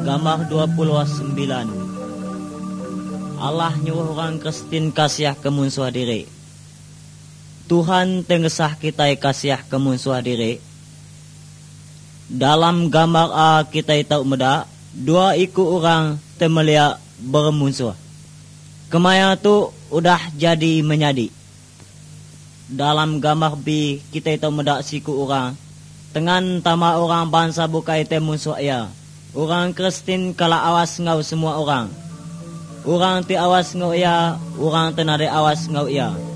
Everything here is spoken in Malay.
Gambar 29. Allah nyuruh orang Kristen kasih kemunsuh diri. Tuhan tengesah kita kasih kemunsuh diri. Dalam gambar A kita tahu meda, dua ikut orang temelia bermusuh. Kemaya tu udah jadi menyadi. Dalam gambar B kita tahu meda siku orang. Dengan tama orang bangsa bukai temusuh ya. Orang Kristen kala awas ngau semua orang. Orang ti awas ngau ya, orang tenade awas ngau ya.